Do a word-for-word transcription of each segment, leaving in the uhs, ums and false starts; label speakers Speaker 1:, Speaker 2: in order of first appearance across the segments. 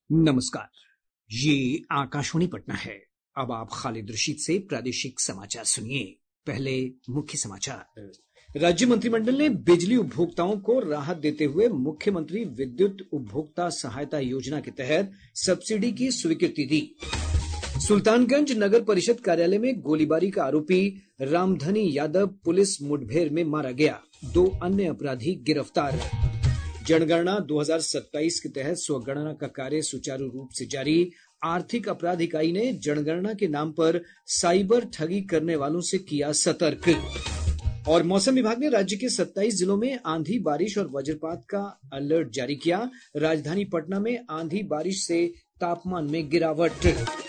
Speaker 1: नमस्कार, ये आकाशवाणी पटना है। अब आप खालिद रशीद से प्रादेशिक समाचार सुनिए। पहले मुख्य समाचार। राज्य मंत्रिमंडल ने बिजली उपभोक्ताओं को राहत देते हुए मुख्यमंत्री विद्युत उपभोक्ता सहायता योजना के तहत सब्सिडी की स्वीकृति दी। सुल्तानगंज नगर परिषद कार्यालय में गोलीबारी का आरोपी रामधनी यादव पुलिस मुठभेड़ में मारा गया। दो अन्य अपराधी गिरफ्तार। जनगणना दो हज़ार सत्ताईस के तहत स्वगणना का कार्य सुचारू रूप से जारी। आर्थिक अपराध इकाई ने जनगणना के नाम पर साइबर ठगी करने वालों से किया सतर्क। और मौसम विभाग ने राज्य के सत्ताईस जिलों में आंधी बारिश और वज्रपात का अलर्ट जारी किया। राजधानी पटना में आंधी बारिश से तापमान में गिरावट।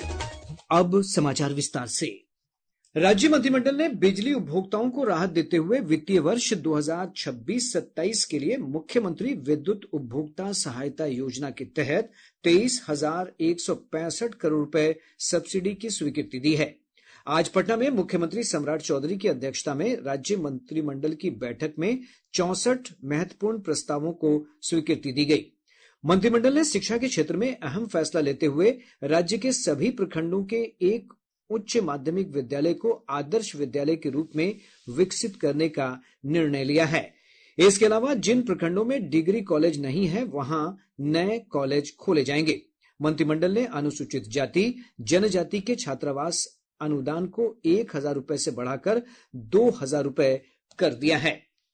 Speaker 1: अब समाचार विस्तार से। राज्य मंत्रिमंडल ने बिजली उपभोक्ताओं को राहत देते हुए वित्तीय वर्ष दो हज़ार छब्बीस सत्ताईस के लिए मुख्यमंत्री विद्युत उपभोक्ता सहायता योजना के तहत तेईस हजार एक सौ पैंसठ करोड़ रुपए सब्सिडी की स्वीकृति दी है। आज पटना में मुख्यमंत्री सम्राट चौधरी की अध्यक्षता में राज्य मंत्रिमंडल की बैठक में चौसठ महत्वपूर्ण प्रस्तावों को स्वीकृति दी गई। मंत्रिमंडल ने शिक्षा के क्षेत्र में अहम फैसला लेते हुए राज्य के सभी प्रखंडों के एक उच्च माध्यमिक विद्यालय को आदर्श विद्यालय के रूप में विकसित करने का निर्णय लिया है। इसके अलावा जिन प्रखंडों में डिग्री कॉलेज नहीं है, वहां नए कॉलेज खोले जाएंगे। मंत्रिमंडल ने अनुसूचित जाति जनजाति के छात्रावास अनुदान को एक हजार रुपए से बढ़ाकर दो हजार रुपए कर दिया है।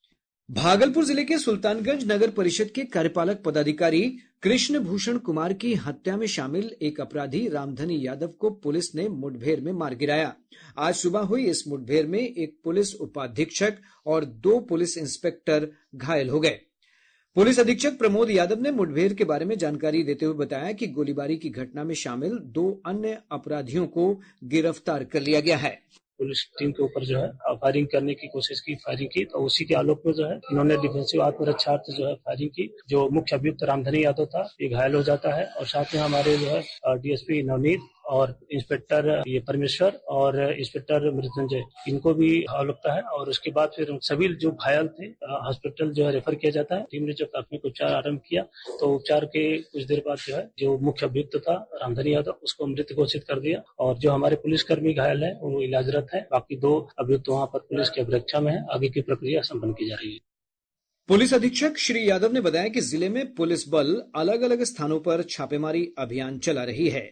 Speaker 1: भागलपुर जिले के सुल्तानगंज नगर परिषद के कार्यपालक पदाधिकारी कृष्ण भूषण कुमार की हत्या में शामिल एक अपराधी रामधनी यादव को पुलिस ने मुठभेड़ में मार गिराया। आज सुबह हुई इस मुठभेड़ में एक पुलिस उपाधीक्षक और दो पुलिस इंस्पेक्टर घायल हो गए। पुलिस अधीक्षक प्रमोद यादव ने मुठभेड़ के बारे में जानकारी देते हुए बताया कि गोलीबारी की घटना में शामिल दो अन्य अपराधियों को गिरफ्तार कर लिया गया है।
Speaker 2: पुलिस टीम के ऊपर जो है फायरिंग करने की कोशिश की, फायरिंग की, तो उसी के आलोक में जो है इन्होंने डिफेंसिव आत्मरक्षार्थ जो है फायरिंग की। जो मुख्य अभियुक्त रामधनी यादव था, ये घायल हो जाता है और साथ में हमारे जो है डीएसपी नवनीत और इंस्पेक्टर ये परमेश्वर और इंस्पेक्टर मृत्युंजय, इनको भी घाव लगता है। और उसके बाद फिर सभी जो घायल थे हॉस्पिटल जो है रेफर किया जाता है। टीम ने जो प्राथमिक उपचार आरंभ किया तो उपचार के कुछ देर बाद जो है जो मुख्य अभियुक्त था रामधनी यादव, उसको मृत घोषित कर दिया। और जो हमारे पुलिसकर्मी घायल है वो इलाजरत है। बाकी दो अभियुक्त वहाँ पर पुलिस की अभिरक्षा में है। आगे की प्रक्रिया संपन्न की जा रही है।
Speaker 1: पुलिस अधीक्षक श्री यादव ने बताया कि जिले में पुलिस बल अलग अलग स्थानों पर छापेमारी अभियान चला रही है।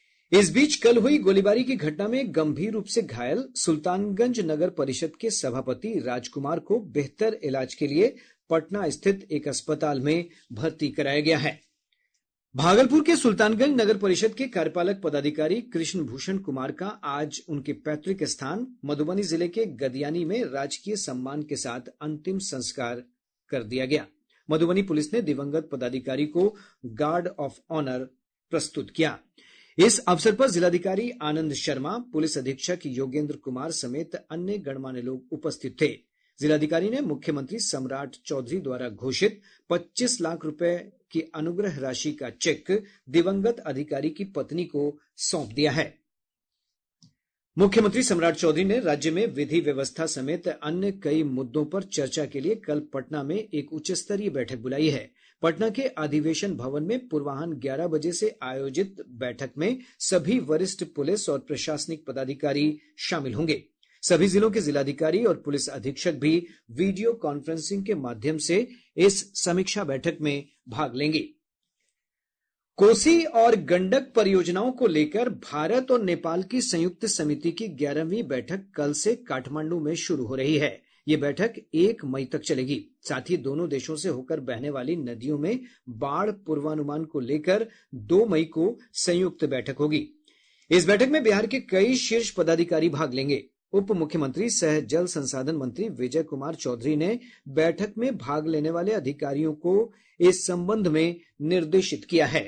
Speaker 1: इस बीच कल हुई गोलीबारी की घटना में गंभीर रूप से घायल सुल्तानगंज नगर परिषद के सभापति राजकुमार को बेहतर इलाज के लिए पटना स्थित एक अस्पताल में भर्ती कराया गया है। भागलपुर के सुल्तानगंज नगर परिषद के कार्यपालक पदाधिकारी कृष्ण भूषण कुमार का आज उनके पैतृक स्थान मधुबनी जिले के गदियानी में राजकीय सम्मान के साथ अंतिम संस्कार कर दिया गया। मधुबनी पुलिस ने दिवंगत पदाधिकारी को गार्ड ऑफ ऑनर प्रस्तुत किया। इस अवसर पर जिलाधिकारी आनंद शर्मा, पुलिस अधीक्षक योगेंद्र कुमार समेत अन्य गणमान्य लोग उपस्थित थे। जिलाधिकारी ने मुख्यमंत्री सम्राट चौधरी द्वारा घोषित पच्चीस लाख रुपए की अनुग्रह राशि का चेक दिवंगत अधिकारी की पत्नी को सौंप दिया है। मुख्यमंत्री सम्राट चौधरी ने राज्य में विधि व्यवस्था समेत अन्य कई मुद्दों पर चर्चा के लिए कल पटना में एक उच्च स्तरीय बैठक बुलाई है। पटना के अधिवेशन भवन में पूर्वाह्न ग्यारह बजे से आयोजित बैठक में सभी वरिष्ठ पुलिस और प्रशासनिक पदाधिकारी शामिल होंगे। सभी जिलों के जिलाधिकारी और पुलिस अधीक्षक भी वीडियो कॉन्फ्रेंसिंग के माध्यम से इस समीक्षा बैठक में भाग लेंगे। कोसी और गंडक परियोजनाओं को लेकर भारत और नेपाल की संयुक्त समिति की ग्यारहवीं बैठक कल से काठमांडू में शुरू हो रही है। ये बैठक एक मई तक चलेगी। साथ ही दोनों देशों से होकर बहने वाली नदियों में बाढ़ पूर्वानुमान को लेकर दो मई को संयुक्त बैठक होगी। इस बैठक में बिहार के कई शीर्ष पदाधिकारी भाग लेंगे। उप मुख्यमंत्री सह जल संसाधन मंत्री विजय कुमार चौधरी ने बैठक में भाग लेने वाले अधिकारियों को इस संबंध में निर्देशित किया है।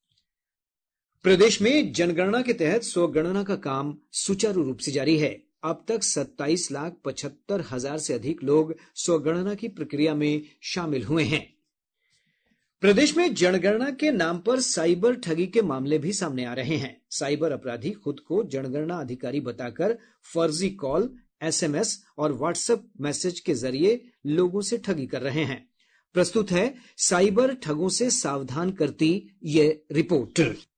Speaker 1: प्रदेश में जनगणना के तहत स्वगणना का काम सुचारू रूप से जारी है। अब तक सत्ताईस लाख पचहत्तर हजार से अधिक लोग स्वगणना की प्रक्रिया में शामिल हुए हैं। प्रदेश में जनगणना के नाम पर साइबर ठगी के मामले भी सामने आ रहे हैं। साइबर अपराधी खुद को जनगणना अधिकारी बताकर फर्जी कॉल, एसएमएस और व्हाट्सएप मैसेज के जरिए लोगों से ठगी कर रहे हैं। प्रस्तुत है साइबर ठगों से सावधान करती ये रिपोर्ट।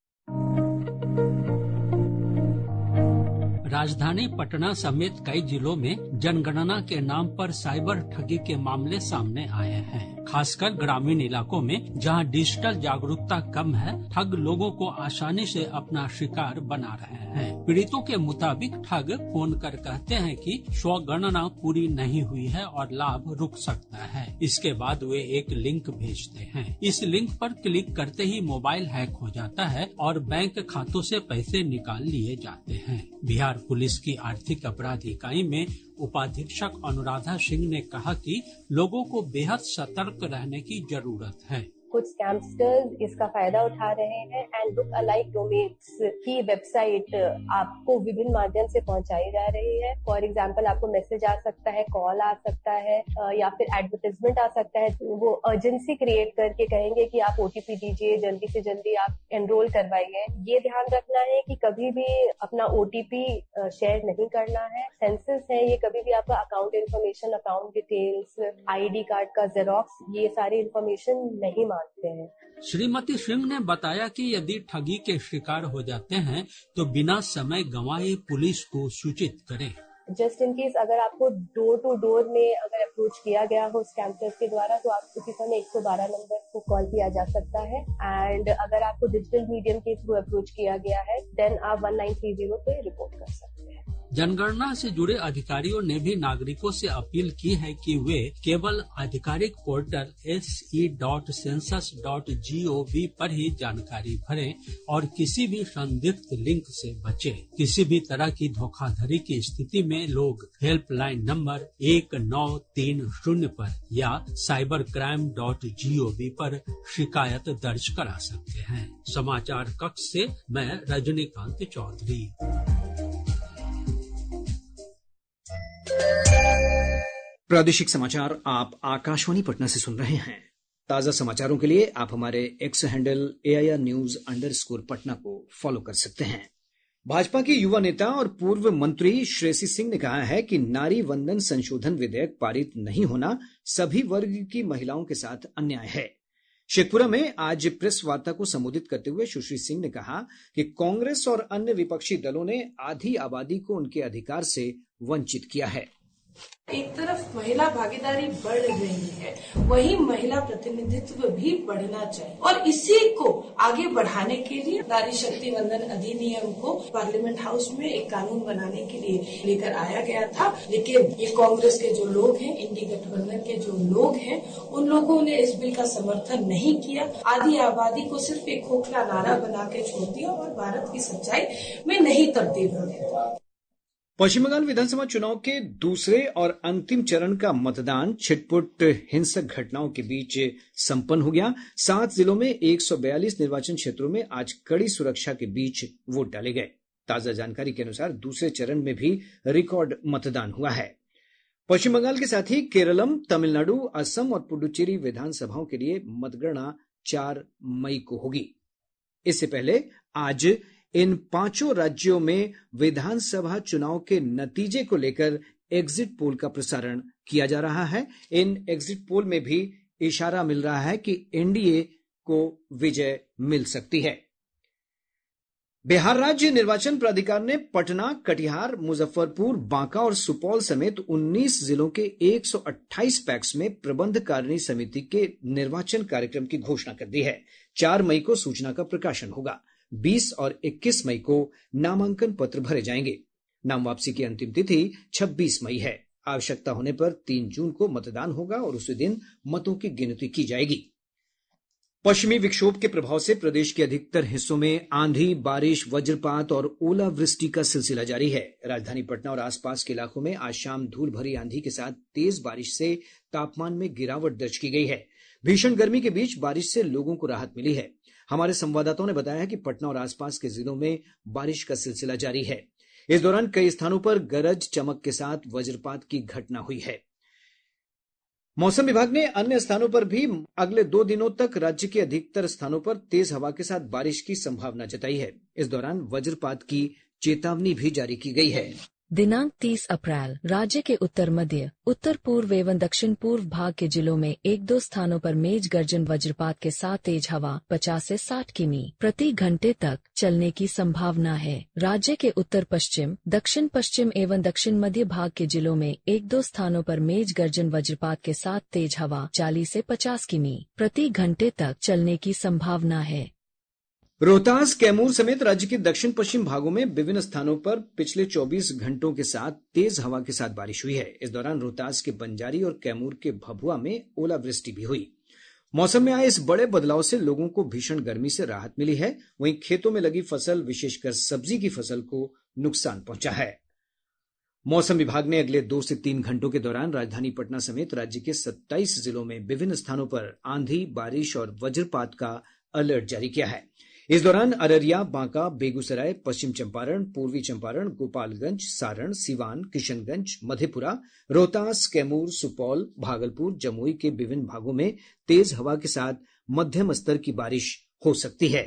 Speaker 3: राजधानी पटना समेत कई जिलों में जनगणना के नाम पर साइबर ठगी के मामले सामने आए हैं। खासकर ग्रामीण इलाकों में जहां डिजिटल जागरूकता कम है, ठग लोगों को आसानी से अपना शिकार बना रहे हैं। पीड़ितों के मुताबिक ठग फोन कर कहते हैं कि स्वगणना पूरी नहीं हुई है और लाभ रुक सकता है। इसके बाद वे एक लिंक भेजते हैं। इस लिंक पर क्लिक करते ही मोबाइल हैक हो जाता है और बैंक खातों से पैसे निकाल लिए जाते हैं। बिहार पुलिस की आर्थिक अपराध इकाई में उपाधीक्षक अनुराधा सिंह ने कहा कि लोगों को बेहद सतर्क रहने की जरूरत है।
Speaker 4: कुछ स्कैमस्टर्स इसका फायदा उठा रहे हैं एंड लुक अलाइक डोमेन्स की वेबसाइट आपको विभिन्न माध्यम से पहुंचाई जा रही है। फॉर एग्जांपल आपको मैसेज आ सकता है, कॉल आ सकता है या फिर एडवर्टाइजमेंट आ सकता है। वो अर्जेंसी क्रिएट करके कहेंगे कि आप ओटीपी दीजिए, जल्दी से जल्दी आप एनरोल करवाइए। ये ध्यान रखना है कि कभी भी अपना ओटीपी शेयर नहीं करना है। सेंसस है, ये कभी भी आपका account information, account details, ID card का जेरोक्स, ये सारी इन्फॉर्मेशन नहीं मांगते हैं।
Speaker 3: श्रीमती सिंह ने बताया कि यदि ठगी के शिकार हो जाते हैं तो बिना समय गंवाए पुलिस को सूचित करें।
Speaker 4: जस्ट इन केस अगर आपको डोर टू डोर में अगर अप्रोच किया गया हो स्कैमर्स के द्वारा, तो आप उसी समय एक सौ बारह नंबर को कॉल किया जा सकता है। एंड अगर आपको डिजिटल मीडियम के थ्रू अप्रोच किया गया है, देन आप वन नाइन थ्री जीरो पे रिपोर्ट कर सकते हैं।
Speaker 3: जनगणना से जुड़े अधिकारियों ने भी नागरिकों से अपील की है कि वे केवल आधिकारिक portal S E dot census dot G O V पर ही जानकारी भरें और किसी भी संदिग्ध लिंक से बचें। किसी भी तरह की धोखाधड़ी की स्थिति में लोग हेल्पलाइन नंबर एक नौ तीन शून्य पर या cyber crime dot G O V पर शिकायत दर्ज करा सकते हैं। समाचार कक्ष से मैं रजनीकांत चौधरी।
Speaker 1: प्रादेशिक समाचार आप आकाशवाणी पटना से सुन रहे हैं। ताजा समाचारों के लिए आप हमारे X handle A I R news underscore Patna को फॉलो कर सकते हैं। भाजपा की युवा नेता और पूर्व मंत्री श्रेयसी सिंह ने कहा है कि नारी वंदन संशोधन विधेयक पारित नहीं होना सभी वर्ग की महिलाओं के साथ अन्याय है। शेखपुरा में आज प्रेस वार्ता को संबोधित करते हुए सुश्री सिंह ने कहा कि कांग्रेस और अन्य विपक्षी दलों ने आधी आबादी को उनके अधिकार से वंचित किया है।
Speaker 5: एक तरफ महिला भागीदारी बढ़ रही है, वहीं महिला प्रतिनिधित्व भी बढ़ना चाहिए और इसी को आगे बढ़ाने के लिए नारी शक्ति वंदन अधिनियम को पार्लियामेंट हाउस में एक कानून बनाने के लिए लेकर आया गया था। लेकिन ये कांग्रेस के जो लोग हैं, इंडी गठबंधन के जो लोग हैं, उन लोगों ने इस बिल का समर्थन नहीं किया। आधी आबादी को सिर्फ एक खोखला नारा बना के छोड़ दिया और भारत की सच्चाई में नहीं तब्दील होने दिया।
Speaker 1: पश्चिम बंगाल विधानसभा चुनाव के दूसरे और अंतिम चरण का मतदान छिटपुट हिंसक घटनाओं के बीच संपन्न हो गया। सात जिलों में एक सौ बयालीस निर्वाचन क्षेत्रों में आज कड़ी सुरक्षा के बीच वोट डाले गए। ताजा जानकारी के अनुसार दूसरे चरण में भी रिकॉर्ड मतदान हुआ है। पश्चिम बंगाल के साथ ही केरलम, तमिलनाडु, असम और पुडुचेरी विधानसभाओं के लिए मतगणना चार मई को होगी। इससे पहले आज इन पांचों राज्यों में विधानसभा चुनाव के नतीजे को लेकर एग्जिट पोल का प्रसारण किया जा रहा है। इन एग्जिट पोल में भी इशारा मिल रहा है कि एनडीए को विजय मिल सकती है। बिहार राज्य निर्वाचन प्राधिकार ने पटना, कटिहार, मुजफ्फरपुर, बांका और सुपौल समेत उन्नीस जिलों के एक सौ अट्ठाईस पैक्स में प्रबंध कारिणी समिति के निर्वाचन कार्यक्रम की घोषणा कर दी है। चार मई को सूचना का प्रकाशन होगा। बीस और इक्कीस मई को नामांकन पत्र भरे जाएंगे। नाम वापसी की अंतिम तिथि छब्बीस मई है। आवश्यकता होने पर तीन जून को मतदान होगा और उसी दिन मतों की गिनती की जाएगी। पश्चिमी विक्षोभ के प्रभाव से प्रदेश के अधिकतर हिस्सों में आंधी, बारिश, वज्रपात और ओलावृष्टि का सिलसिला जारी है। राजधानी पटना और आसपास के इलाकों में आज शाम धूल भरी आंधी के साथ तेज बारिश से तापमान में गिरावट दर्ज की गई है। भीषण गर्मी के बीच बारिश से लोगों को राहत मिली है। हमारे संवाददाताओं ने बताया है कि पटना और आसपास के जिलों में बारिश का सिलसिला जारी है। इस दौरान कई स्थानों पर गरज चमक के साथ वज्रपात की घटना हुई है। मौसम विभाग ने अन्य स्थानों पर भी अगले दो दिनों तक राज्य के अधिकतर स्थानों पर तेज हवा के साथ बारिश की संभावना जताई है। इस दौरान वज्रपात की चेतावनी भी जारी की गई है।
Speaker 6: दिनांक तीस अप्रैल राज्य के उत्तर मध्य, उत्तर पूर्व एवं दक्षिण पूर्व भाग के जिलों में एक दो स्थानों पर मेघ गर्जन वज्रपात के साथ तेज हवा पचास से साठ किमी प्रति घंटे तक चलने की संभावना है। राज्य के उत्तर पश्चिम, दक्षिण पश्चिम एवं दक्षिण मध्य भाग के जिलों में एक दो स्थानों पर मेघ गर्जन वज्रपात के साथ तेज हवा चालीस से पचास किमी प्रति घंटे तक चलने की संभावना है।
Speaker 1: रोहतास, कैमूर समेत राज्य के दक्षिण पश्चिम भागों में विभिन्न स्थानों पर पिछले चौबीस घंटों के साथ तेज हवा के साथ बारिश हुई है। इस दौरान रोहतास के बंजारी और कैमूर के भभुआ में ओलावृष्टि भी हुई। मौसम में आए इस बड़े बदलाव से लोगों को भीषण गर्मी से राहत मिली है। वहीं खेतों में लगी फसल, विशेषकर सब्जी की फसल को नुकसान पहुंचा है। मौसम विभाग ने अगले दो से तीन घंटों के दौरान राजधानी पटना समेत राज्य के सत्ताईस जिलों में विभिन्न स्थानों पर आंधी, बारिश और वज्रपात का अलर्ट जारी किया है। इस दौरान अररिया, बांका, बेगूसराय, पश्चिम चंपारण, पूर्वी चंपारण, गोपालगंज, सारण, सिवान, किशनगंज, मधेपुरा, रोहतास, कैमूर, सुपौल, भागलपुर, जमुई के विभिन्न भागों में तेज हवा के साथ मध्यम स्तर की बारिश हो सकती है।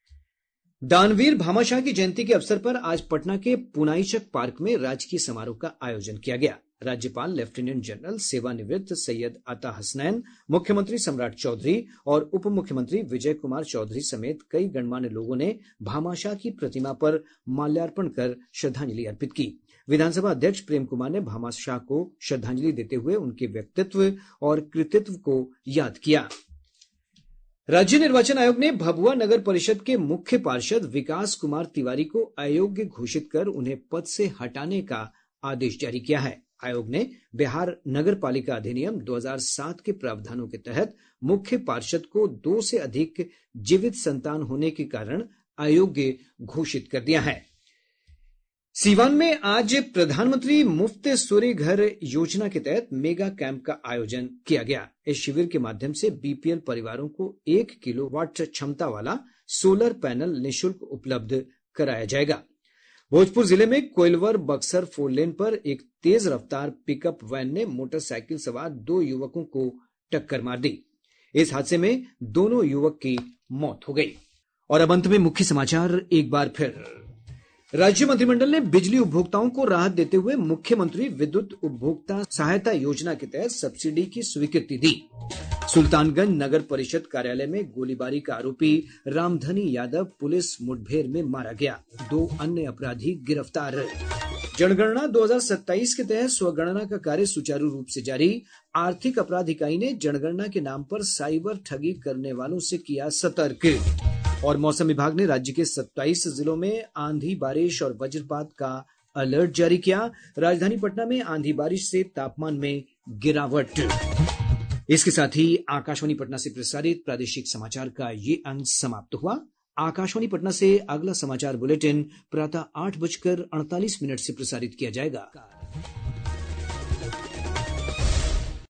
Speaker 1: दानवीर भामाशाह की जयंती के अवसर पर आज पटना के पुनाईचक पार्क में राजकीय समारोह का आयोजन किया गया। राज्यपाल लेफ्टिनेंट जनरल सेवानिवृत्त सैयद अता हसनैन, मुख्यमंत्री सम्राट चौधरी और उप मुख्यमंत्री विजय कुमार चौधरी समेत कई गणमान्य लोगों ने भामाशाह की प्रतिमा पर माल्यार्पण कर श्रद्धांजलि अर्पित की। विधानसभा अध्यक्ष प्रेम कुमार ने भामाशाह को श्रद्धांजलि देते हुए उनके व्यक्तित्व और कृतित्व को याद किया। राज्य निर्वाचन आयोग ने भभुआ नगर परिषद के मुख्य पार्षद विकास कुमार तिवारी को अयोग्य घोषित कर उन्हें पद से हटाने का आदेश जारी किया है। आयोग ने बिहार नगर पालिका अधिनियम दो हज़ार सात के प्रावधानों के तहत मुख्य पार्षद को दो से अधिक जीवित संतान होने के कारण अयोग्य घोषित कर दिया है। सीवान में आज प्रधानमंत्री मुफ्त सूर्य घर योजना के तहत मेगा कैंप का आयोजन किया गया। इस शिविर के माध्यम से बीपीएल परिवारों को एक किलोवाट क्षमता वाला सोलर पैनल निःशुल्क उपलब्ध कराया जाएगा। भोजपुर जिले में कोइलवर बक्सर फोर लेन पर एक तेज रफ्तार पिकअप वैन ने मोटरसाइकिल सवार दो युवकों को टक्कर मार दी। इस हादसे में दोनों युवक की मौत हो गई। और अब अंत में मुख्य समाचार एक बार फिर। राज्य मंत्रिमंडल ने बिजली उपभोक्ताओं को राहत देते हुए मुख्यमंत्री विद्युत उपभोक्ता सहायता योजना के तहत सब्सिडी की स्वीकृति दी। सुल्तानगंज नगर परिषद कार्यालय में गोलीबारी का आरोपी रामधनी यादव पुलिस मुठभेड़ में मारा गया। दो अन्य अपराधी गिरफ्तार। जनगणना दो हज़ार सत्ताईस के तहत स्वगणना का कार्य सुचारू रूप से जारी। आर्थिक अपराध इकाई ने जनगणना के नाम पर साइबर ठगी करने वालों से किया सतर्क। और मौसम विभाग ने राज्य के सत्ताईस जिलों में आंधी, बारिश और वज्रपात का अलर्ट जारी किया। राजधानी पटना में आंधी बारिश से तापमान में गिरावट। इसके साथ ही आकाशवाणी पटना से प्रसारित प्रादेशिक समाचार का ये अंक समाप्त हुआ। आकाशवाणी पटना से अगला समाचार बुलेटिन प्रातः आठ बजकर अड़तालीस मिनट से प्रसारित किया जाएगा।